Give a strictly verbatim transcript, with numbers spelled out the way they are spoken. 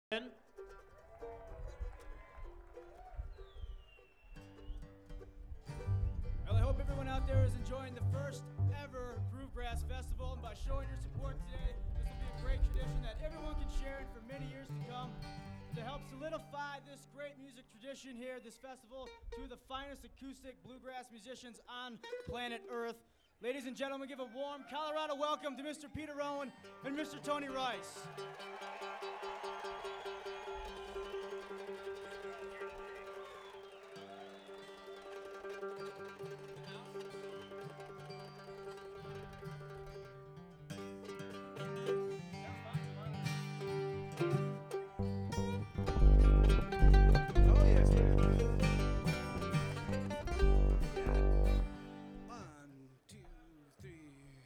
Well, I hope everyone out there is enjoying the first ever Groovegrass Festival, and by showing your support today, this will be a great tradition that everyone can share in for many years to come. To help solidify this great music tradition here, this festival, two of the finest acoustic bluegrass musicians on planet Earth. Ladies and gentlemen, give a warm Colorado welcome to Mister Peter Rowan and Mister Tony Rice.